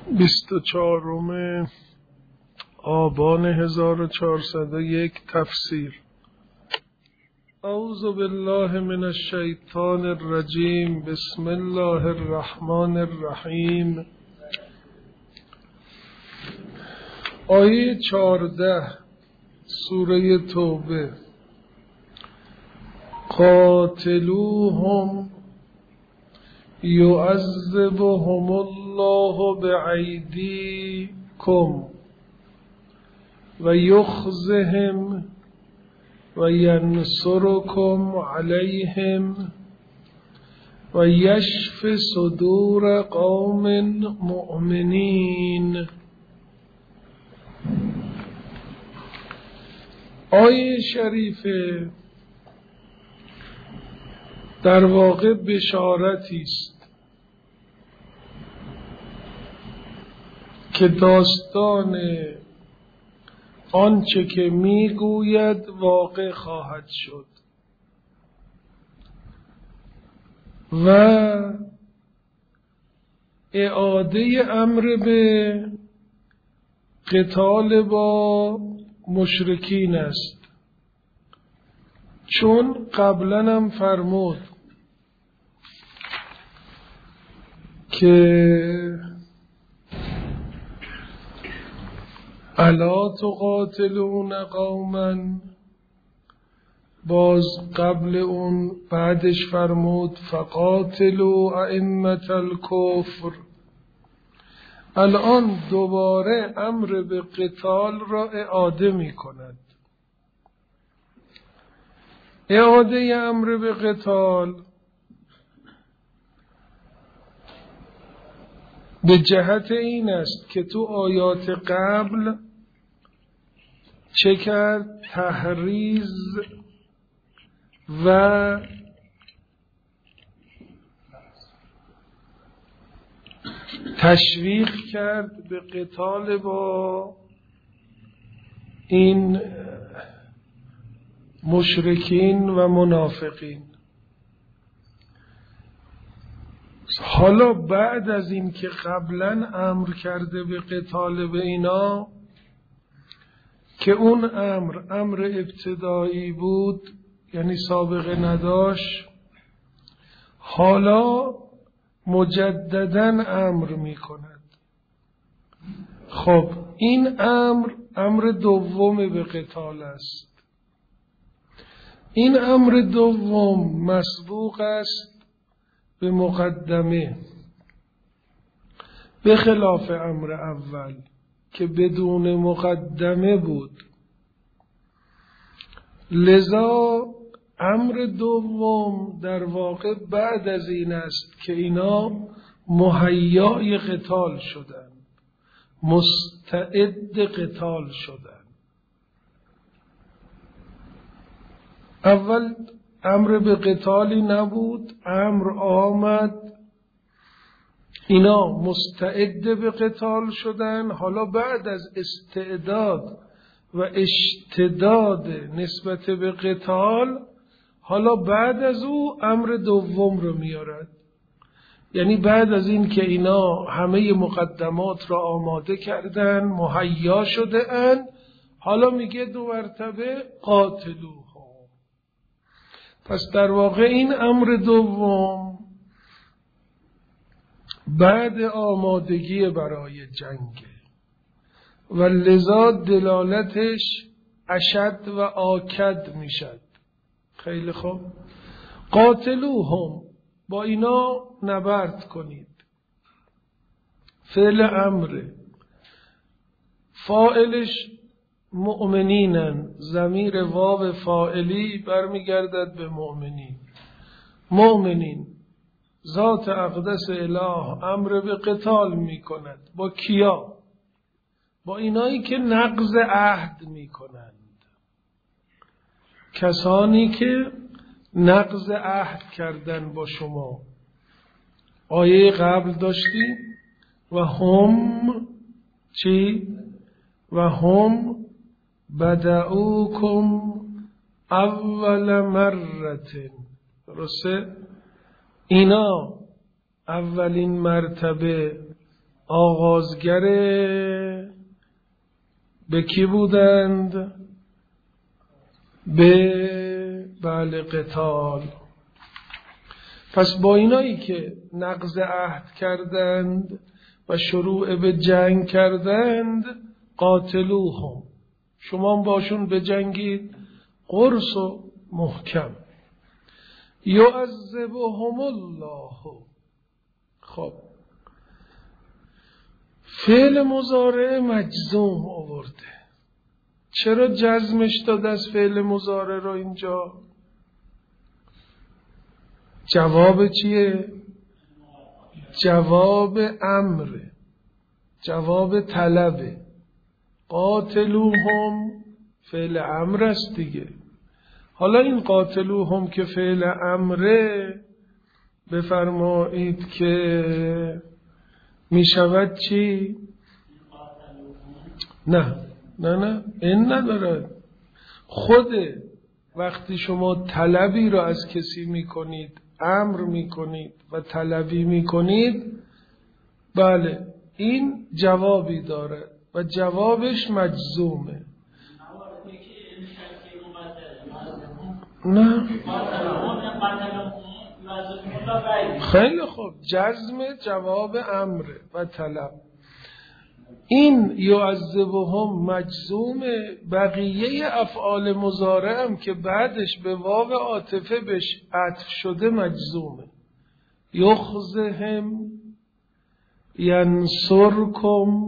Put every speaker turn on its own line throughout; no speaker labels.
24 آبان 1401 تفسیر. اعوذ بالله من الشیطان الرجیم. بسم الله الرحمن الرحیم. آیه 14 سوره توبه. قاتلوهم يعذبهم الله بأيديكم ويخزهم وينصركم عليهم ويشف صدور قوم مؤمنين. آیه شریفه در واقع بشارتی است که داستان آنچه که میگوید واقع خواهد شد و اعاده امر به قتال با مشرکین است، چون قبلا هم فرمود که الا تقاتلون قوما، باز قبل اون بعدش فرمود فقاتلوا ائمة الکفر. الان دوباره امر به قتال را اعاده می کند. اعاده امر به قتال به جهت این است که تو آیات قبل چه کرد؟ تحریض و تشویق کرد به قتال با این مشرکین و منافقین. حالا بعد از این که قبلا امر کرده به قتال به اینا، که اون امر ابتدایی بود، یعنی سابقه نداشت، حالا مجددا امر می کند. خب این امر دوم به قتال است. این امر دوم مسبوق است به مقدمه، به خلاف امر اول که بدون مقدمه بود. لذا امر دوم در واقع بعد از این است که اینا مهیای قتال شدند، مستعد قتال شدند. اول امر به قتالی نبود، امر آمد، اینا مستعد به قتال شدن. حالا بعد از استعداد و اشتداد نسبت به قتال، حالا بعد از او امر دوم رو میارد. یعنی بعد از این که اینا همه مقدمات را آماده کردن، مهیا شده اند، حالا میگه دو مرتبه قاتلوها. پس در واقع این امر دوم بعد آمادگی برای جنگ و لذا دلالتش اشد و آکد میشد. خیلی خوب. قاتلوهم، با اینا نبرد کنید. فعل امره، فاعلش مؤمنینن، ضمیر واو فاعلی برمیگردد به مؤمنین. مؤمنین، ذات اقدس اله امر به قتال می کند. با کیا؟ با اینایی که نقض عهد می کنند، کسانی که نقض عهد کردن با شما. آیه قبل داشتیم و هم چی؟ و هم بدعوکم اول مرة. درسته؟ اینا اولین مرتبه آغازگر به کی بودند؟ به قتال. پس با اینایی که نقض عهد کردند و شروع به جنگ کردند، قاتلوهم، شما باشون بجنگید قرص و محکم. یعذبهم الله. خب فعل مضارع مجزوم آورده، چرا جزمش داد از فعل مضارع رو اینجا؟ جواب چیه؟ جواب امره، جواب طلبه. قاتلوهم فعل امر است دیگه. حالا این قاتلوهم که فعل امره، بفرمایید که می شود چی؟ نه این ندارد. خود وقتی شما طلبی را از کسی می کنید، امر می کنید و طلبی می کنید، بله این جوابی داره و جوابش مجزومه. نه خیلی خوب، جزم جواب امر و طلب. این یعذبهم مجزومه. بقیه افعال مضارع هم که بعدش به واو عاطفه بهش عطف شده مجزومه. یخزهم، ینصرکم،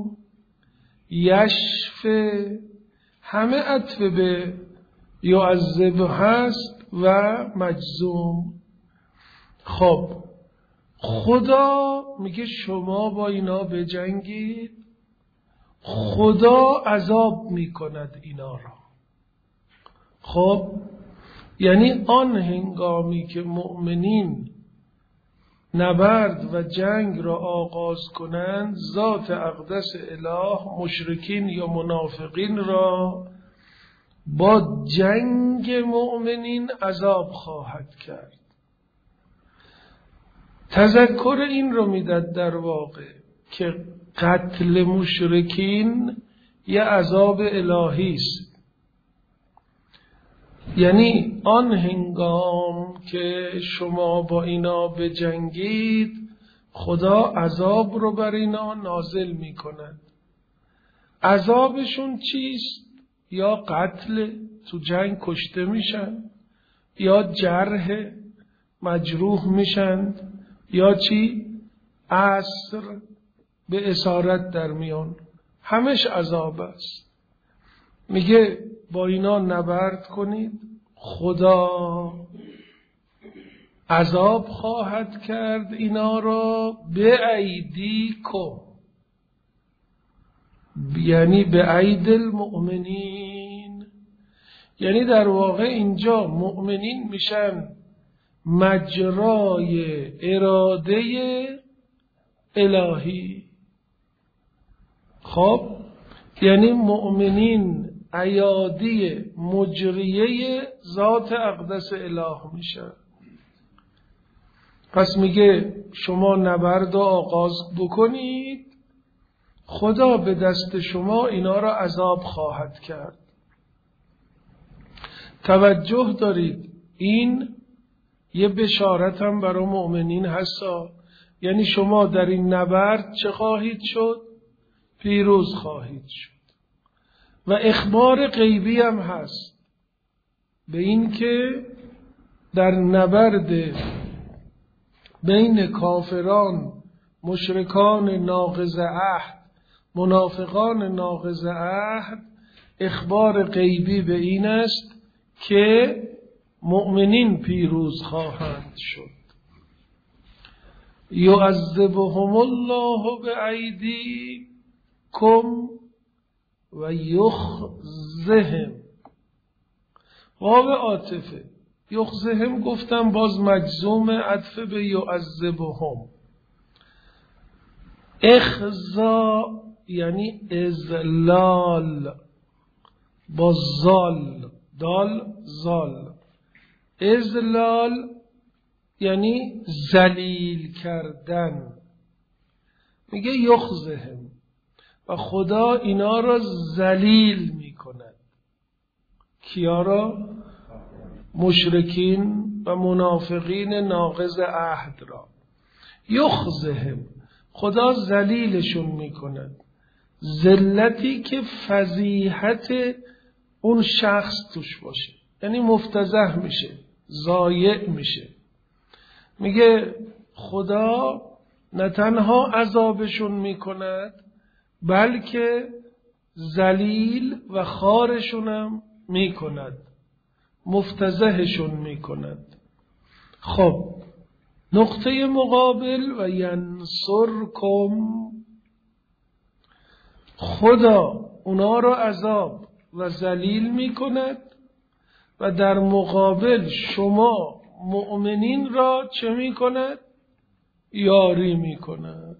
یشفه، همه عطف به یعذب هست و مجزوم. خب خدا میگه شما با اینا بجنگید، خدا عذاب میکند اینا را. خب یعنی آن هنگامی که مؤمنین نبرد و جنگ را آغاز کنند، ذات اقدس اله مشرکین یا منافقین را با جنگ مؤمنین عذاب خواهد کرد. تذکر این رو میداد در واقع که قتل مشرکین یه عذاب الهی است. یعنی آن هنگام که شما با اینا بجنگید، خدا عذاب رو بر اینا نازل می کند. عذابشون چیست؟ یا قتل، تو جنگ کشته میشن، یا جرح، مجروح میشن، یا چی؟ اسر، به اسارت در میان. همش عذاب است. میگه با اینا نبرد کنید، خدا عذاب خواهد کرد اینا را به ایدیکم، یعنی به اید المؤمنین. یعنی در واقع اینجا مؤمنین میشن مجرای اراده الهی. خب یعنی مؤمنین ایادی مجریه ذات اقدس اله میشن. پس میگه شما نبرد و آغاز بکنید، خدا به دست شما اینا را عذاب خواهد کرد. توجه دارید، این یه بشارت هم برای مؤمنین هستا. یعنی شما در این نبرد چه خواهید شد؟ پیروز خواهید شد. و اخبار غیبی هم هست به این که در نبرد بین کافران، مشرکان ناقض عهد، منافقان ناقض عهد، اخبار غیبی به این است که مؤمنین پیروز خواهند شد. یعذبهم الله بأیدیکم و یخزهم. واو عاطفه یخزهم گفتم باز مجزوم، عطف به یعذبهم. اخزا یعنی ازلال، با زال، دال زال. ازلال یعنی ذلیل کردن. میگه یخزهم، و خدا اینا را ذلیل میکند. کیا را؟ مشرکین و منافقین ناقض عهد را. یخزهم، خدا ذلیلشون میکند. ذلتی که فضیحت اون شخص توش باشه، یعنی مفتضح میشه، ضایع میشه. میگه خدا نه تنها عذابشون میکند بلکه ذلیل و خوارشونم میکند، مفتضحشون میکند. خب نقطه مقابل و ینصرکم، خدا اونا را عذاب و ذلیل میکند و در مقابل شما مؤمنین را چه میکند؟ یاری میکند.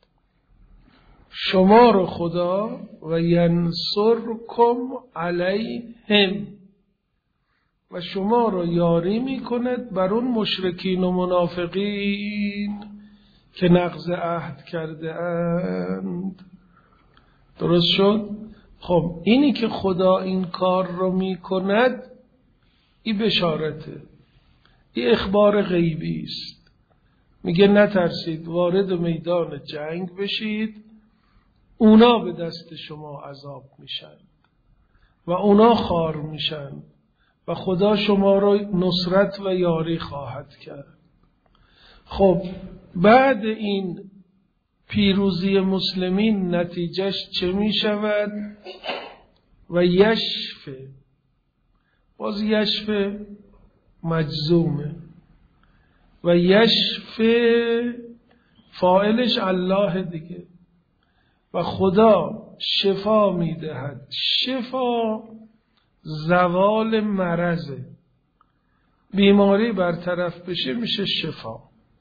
شما را خدا و ینصرکم علیهم، و شما را یاری میکند بر اون مشرکین و منافقین که نقض عهد کرده اند. درست شد؟ خب اینی که خدا این کار رو میکند، این بشارته، این اخبار غیبی است. میگه نترسید، وارد میدان جنگ بشید، اونا به دست شما عذاب میشن و اونا خوار میشن و خدا شما را نصرت و یاری خواهد کرد. خب بعد این پیروزی مسلمین نتیجهش چه می شود؟ و یشفه، باز یشفه مجزومه، و یشفه فاعلش الله دیگه، و خدا شفا می دهد. شفا زوال مرضه، بیماری برطرف بشه میشه شفا.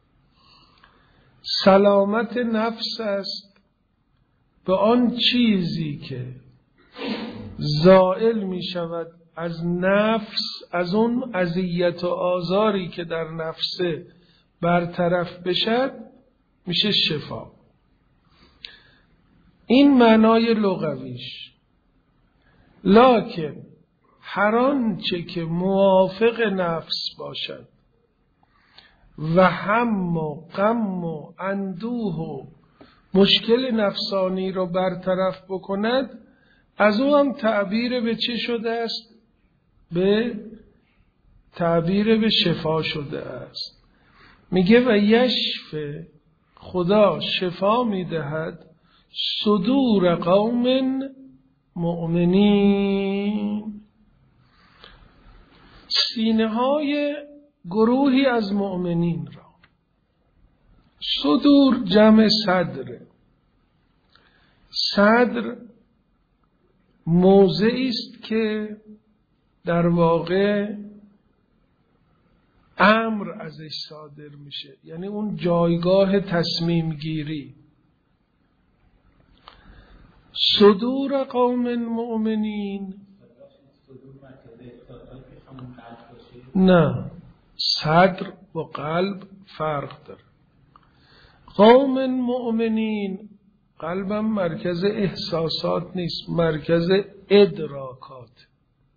سلامت نفس است به آن چیزی که زائل می شود از نفس، از اون اذیت و آزاری که در نفسه برطرف بشد میشه شفا. این معنای لغویش. لکن هر آنچه که موافق نفس باشد و هم و غم و اندوه و مشکل نفسانی رو برطرف بکند، از او هم تعبیر به چه شده است؟ به تعبیر به شفا شده است. میگه و یشفه، خدا شفا میدهد صدور قوم مؤمنین، سینه های گروهی از مؤمنین را. صدور جمع صدر. صدر موضعی است که در واقع امر ازش صادر میشه، یعنی اون جایگاه تصمیم گیری. صدور قوم مؤمنین، نه، صدر با قلب فرق داره. قوم مؤمنین، قلبم مرکز احساسات نیست، مرکز ادراکات.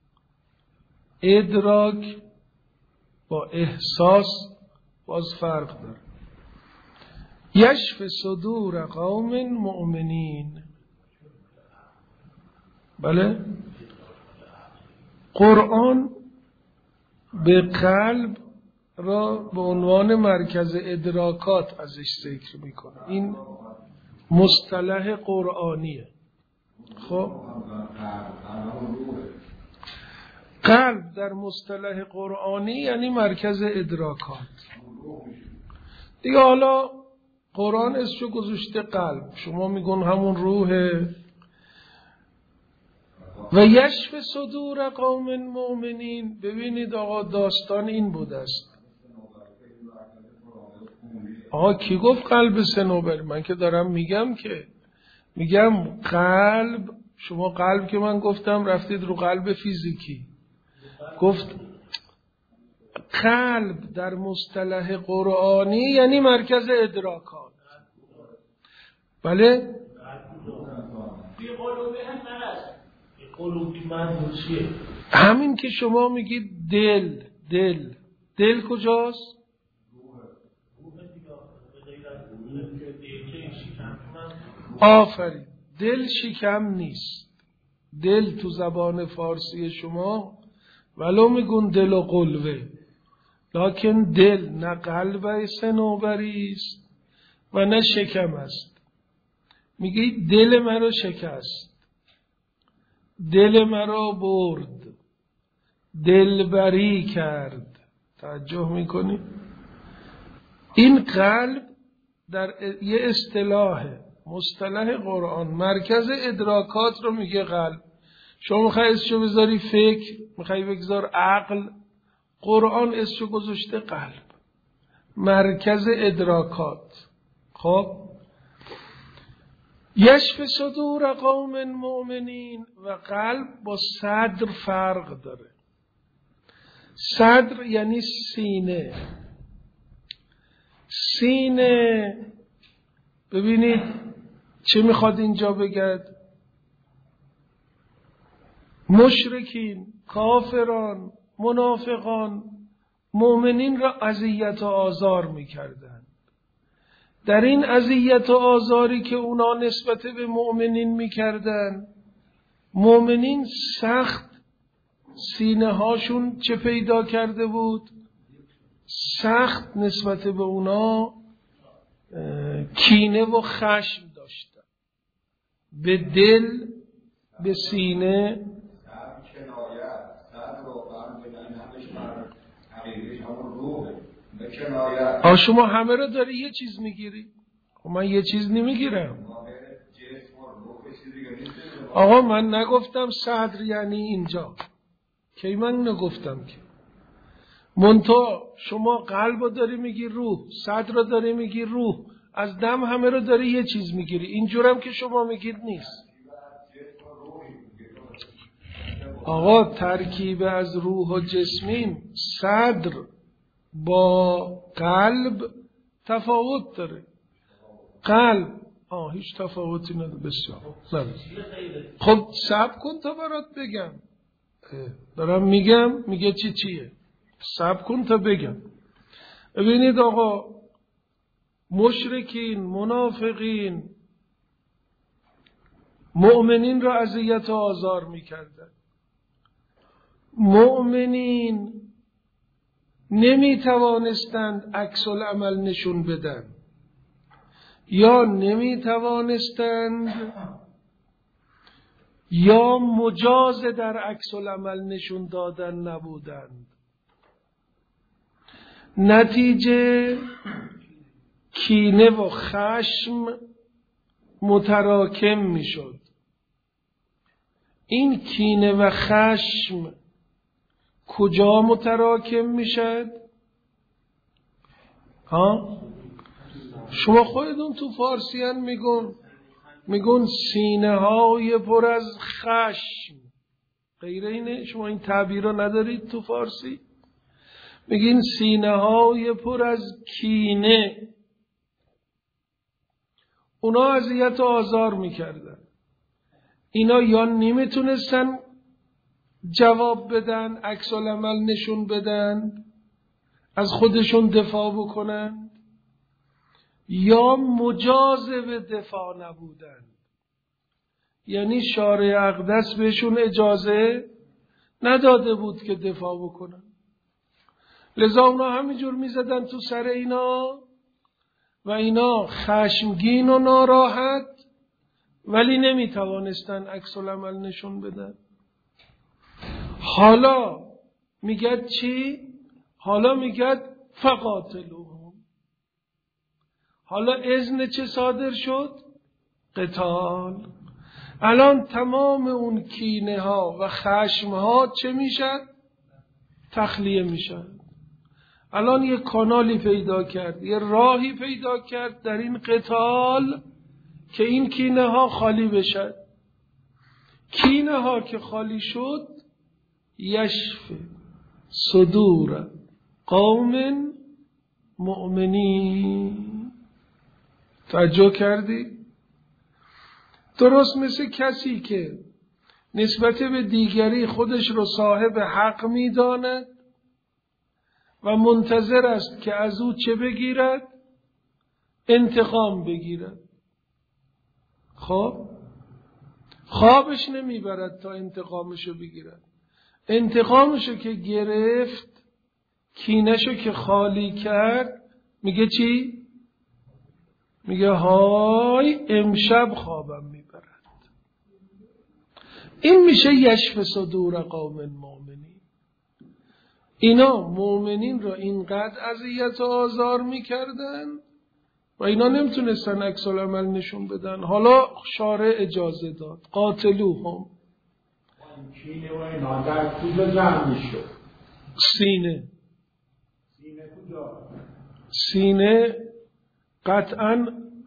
ادراک با احساس باز فرق داره. یشف صدور قوم مؤمنین. بله، قرآن به قلب را به عنوان مرکز ادراکات ازش ذکر میکنه. این مصطلح قرآنیه. خب قلب در مصطلح قرآنی یعنی مرکز ادراکات دیگه. حالا قرآن اسمشو گذاشته قلب، شما میگون همون روحه. و یشف صدور قوم مؤمنین. ببینید آقا، داستان این بوده است. آقا کی گفت قلب صنوبر؟ من که دارم میگم قلب. شما قلب که من گفتم رفتید رو قلب فیزیکی. گفت قلب در مصطلح قرآنی یعنی مرکز ادراکات. بله؟ همین که شما میگید دل کجاست؟ آفرین. دل شکم نیست. دل تو زبان فارسی شما ولو میگون دل و قلبه، لکن دل نه قلب صنوبری است و نه شکم است. میگی دل مرا شکست، دل مرا برد، دلبری کرد. توجه میکنی؟ این قلب در یه مصطلح قرآن مرکز ادراکات رو میگه قلب. شما میخوای اسمشو بذاری فکر، میخوای بگذار عقل، قرآن اسمشو گذاشته قلب، مرکز ادراکات. خب یشف صدور قوم مؤمنین، و قلب با صدر فرق داره. صدر یعنی سینه. سینه ببینید چه میخواد اینجا بگد؟ مشرکین، کافران، منافقان مؤمنین را اذیت و آزار میکردند. در این اذیت و آزاری که اونا نسبت به مؤمنین میکردند، مؤمنین سخت سینه هاشون چه پیدا کرده بود؟ سخت نسبت به اونا کینه و خشم داشتن. به دل، به سینه. شما همه رو داری یه چیز میگیری؟ خب من یه چیز نمیگیرم. آقا من نگفتم صدر یعنی اینجا، کی من نگفتم که. منتها شما قلب رو داری میگی روح، صدر رو داری میگی روح، از دم همه رو داری یه چیز میگیری. اینجورم که شما میگید نیست. آقا ترکیب از روح و جسمیم. صدر با قلب تفاوت داره. قلب هیچ تفاوتی نداره. بسیار خب صبر کن تا برات بگم. دارم میگم، میگه چیه؟ صبر کن تا بگم. ببینید آقا، مشرکین، منافقین مؤمنین را اذیت و آزار میکردن. مؤمنین نمیتوانستند عکس العمل نشون بدن، یا نمیتوانستند یا مجاز در عکس العمل نشون دادن نبودند. نتیجه کینه و خشم متراکم میشد. این کینه و خشم کجا متراکم میشد؟ شما خودتون تو فارسیان میگون سینه های پر از خشم، غیر اینه؟ شما این تعبیر رو ندارید تو فارسی؟ میگین سینه های پر از کینه. اونا اذیت و آزار میکردن. اینا یا نمیتونستن جواب بدن، عکس العمل نشون بدن، از خودشون دفاع بکنن، یا مجاز به دفاع نبودن. یعنی شارع اقدس بهشون اجازه نداده بود که دفاع بکنن. لذا اونا همینجور میزدن تو سر اینا و اینا خشمگین و ناراحت، ولی نمیتوانستن عکس العمل نشون بدن. حالا میگد چی؟ حالا میگد فقاتلوهم. حالا اذن چه صادر شد؟ قتال. الان تمام اون کینه ها و خشم ها چه میشد؟ تخلیه میشد. الان یه کانالی پیدا کرد، یه راهی پیدا کرد در این قتال که این کینه ها خالی بشد. کینه ها که خالی شد، یشف صدور قوم مؤمنین. توجه کردی؟ درست مثل کسی که نسبت به دیگری خودش رو صاحب حق می‌داند و منتظر است که از او چه بگیرد؟ انتقام بگیرد. خب خوابش نمیبرد تا انتقامشو بگیرد. انتقامشو که گرفت، کینه‌شو که خالی کرد، میگه چی؟ میگه های امشب خوابم میبرد. این میشه یشف صدور قوم مؤمنین. اینا مؤمنین را اینقدر اذیت و آزار میکردن و اینا نمیتونستن عکس العمل نشون بدن. حالا شارع اجازه داد قاتلوهم.
کینه و اینا در کجا جمع میشد؟
سینه.
سینه کجا؟
سینه قطعا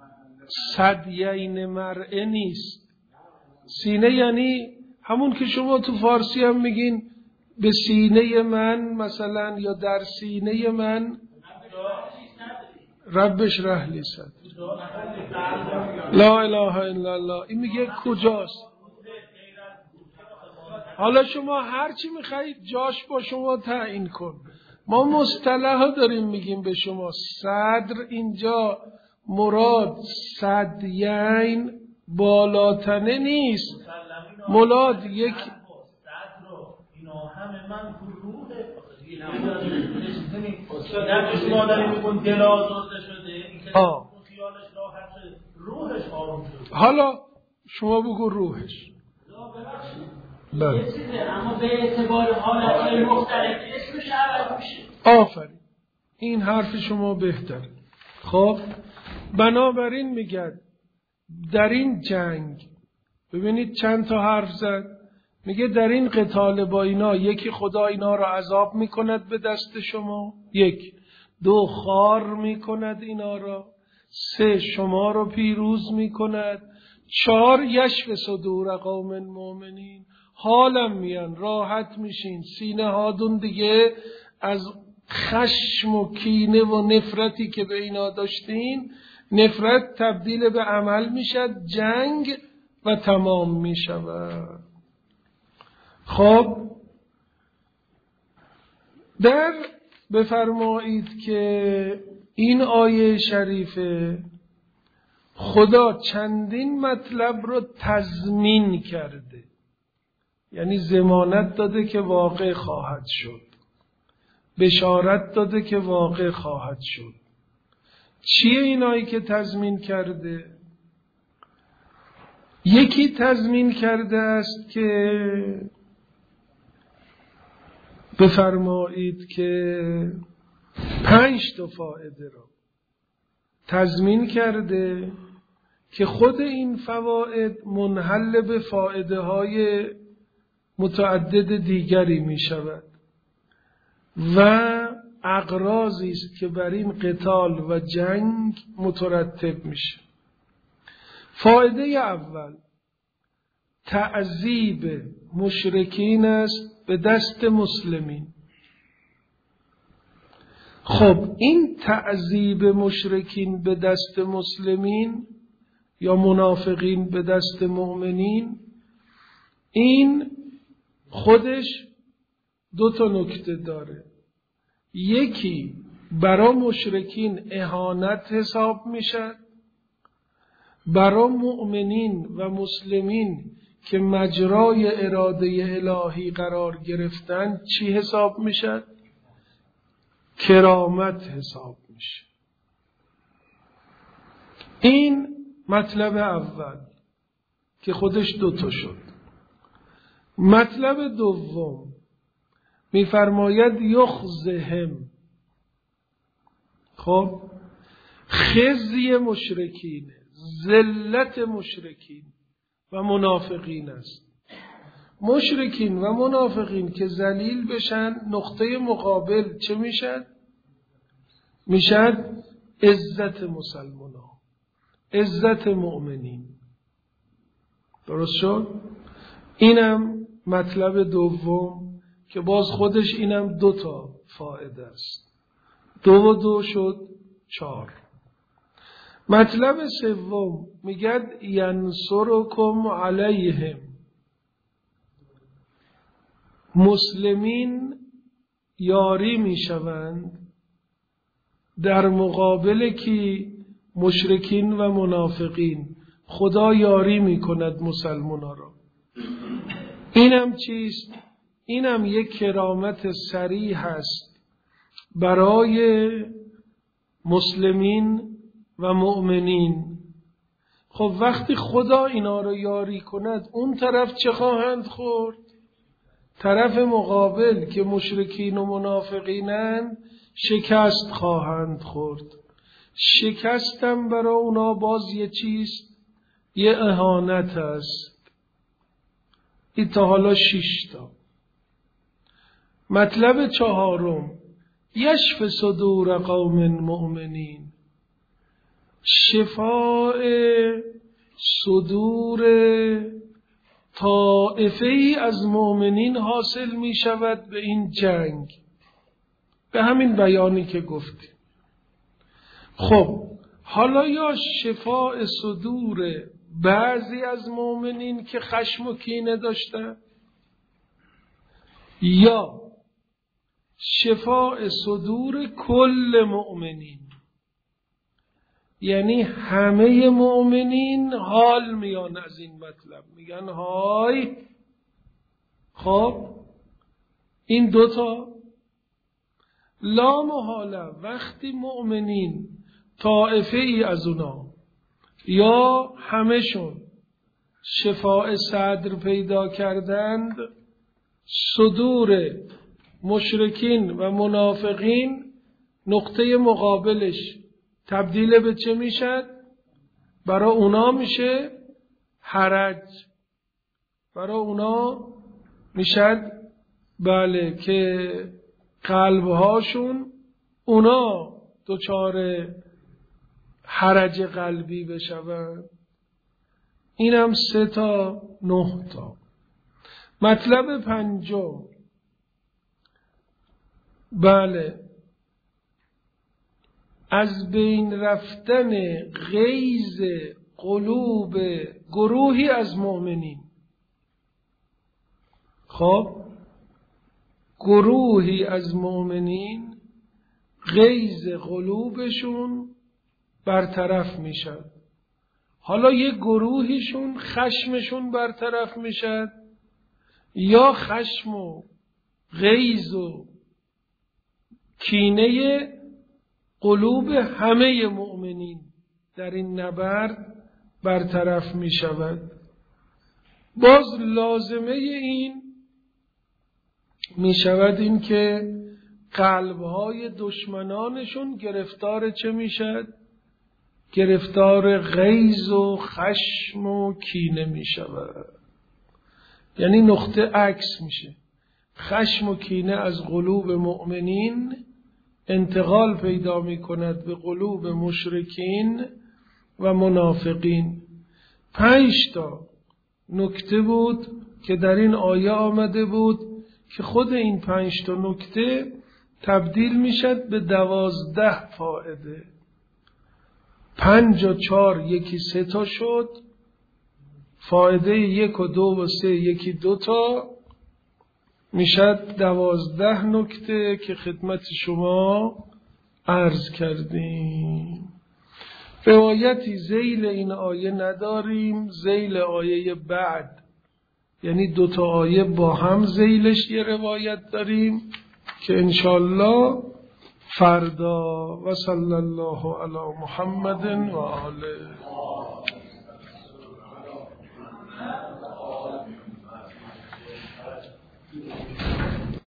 ثدیین مرء نیست. سینه یعنی همون که شما تو فارسی هم میگین به سینه من مثلا، یا در سینه من ربش رحلی صد. لا اله الا الله. این میگه کجاست؟ حالا شما هرچی میخواید جاش با شما تعیین کن. ما مصطلح ها داریم میگیم به شما. صدر اینجا مراد صدیین بالاتنه نیست. مراد یک
اینا همه من تو روحه. در شما داریم میگون دل آزرده شده، این که خیالش راحت شده، روحش آروم شده.
حالا شما بگو روحش.
یه چیزه اما به اعتبار حالتهای مختلف اسمش عوض میشه.
آفرین، این حرف شما بهتره. خب بنابراین میگه در این جنگ ببینید چند تا حرف زد. میگه در این قتال با اینا یکی خدا اینا رو عذاب میکند به دست شما، 1. 2 خار میکند اینا را، 3 شما رو پیروز میکند، 4 یشف صدور قوم مؤمنین. حالم میان راحت میشین، سینه هاتون دیگه از خشم و کینه و نفرتی که به اینا داشتین، نفرت تبدیل به عمل میشد، جنگ و تمام میشود. خب در بفرمایید که این آیه شریفه خدا چندین مطلب رو تضمین کرده، یعنی ضمانت داده که واقع خواهد شد، بشارت داده که واقع خواهد شد. چیه اینایی که تضمین کرده؟ یکی تضمین کرده است که بفرمایید که 5 تا فائده را تضمین کرده که خود این فواید منحل به فائده های متعدد دیگری می شود و اغراضی است که بر این قتال و جنگ مترتب میشه. فائده اول تعذیب مشرکین است به دست مسلمین. خب این تعذیب مشرکین به دست مسلمین یا منافقین به دست مؤمنین، این خودش 2 تا نکته داره. یکی برای مشرکین اهانت حساب میشه، برای مؤمنین و مسلمین که مجرای اراده الهی قرار گرفتن چی حساب میشه؟ کرامت حساب میشه. این مطلب اول که خودش 2 تا شد. مطلب دوم میفرماید یخزهم. خب خزی مشرکین، ذلت مشرکین و منافقین است. مشرکین و منافقین که ذلیل بشن، نقطه مقابل چه میشد؟ میشد عزت مسلمانان، عزت مؤمنین. درست شد؟ اینم مطلب دوم که باز خودش اینم 2 تا فائده است. 2 و 2 شد 4. مطلب سوم میگد ینصرکم علیهم، مسلمین یاری میشوند در مقابل کی؟ مشرکین و منافقین. خدا یاری میکند مسلمانا را. اینم چیست؟ اینم یک کرامت صریح است برای مسلمین و مؤمنین. خب وقتی خدا اینا رو یاری کند، اون طرف چه خواهند خورد؟ طرف مقابل که مشرکین و منافقینند شکست خواهند خورد. شکستم برای اونا باز یه چیست؟ یه اهانت است. این تا حالا 6 تا. مطلب چهارم یشف صدور قوم مؤمنین، شفاء صدور طائفه ای از مؤمنین حاصل می شود به این جنگ، به همین بیانی که گفتیم. خب حالا یا شفاء صدور بعضی از مؤمنین که خشم و کینه داشتن، یا شفاء صدور کل مؤمنین، یعنی همه مؤمنین حال میان از این مطلب، میگن های. خب این دوتا لا محاله وقتی مؤمنین طائفه ای از اونا یا همشون شفاء صدر پیدا کردند، صدور مشرکین و منافقین نقطه مقابلش تبدیل به چه میشد؟ برای اونا میشه حرج، برای اونا میشد بله که قلبهاشون اونا دچار حرج قلبی بشوند. اینم 3 تا 9 تا. مطلب پنجم بله از بین رفتن غیظ قلوب گروهی از مؤمنین. خب گروهی از مؤمنین غیظ قلوبشون برطرف میشد. حالا یک گروهیشون خشمشون برطرف میشد، یا خشم و غیظ و کینه قلوب همه مؤمنین در این نبرد برطرف می شود. باز لازمه این می شود این که قلبهای دشمنانشون گرفتار چه می شد؟ گرفتار غیظ و خشم و کینه می شود. یعنی نقطه عکس میشه. خشم و کینه از قلوب مؤمنین انتقال پیدا می کند به قلوب مشرکین و منافقین. 5 تا نکته بود که در این آیه آمده بود که خود این 5 تا نکته تبدیل می شد به 12 فائده. 5 و 4 یکی 3 تا شد، فائده 1 و 2 و 3 یکی 2 تا، میشد 12 نکته که خدمت شما عرض کردیم. روایتی ذیل این آیه نداریم، ذیل آیه بعد، یعنی 2 تا آیه با هم ذیلش یه روایت داریم که انشالله فردا. و صلی الله علی محمد و آله.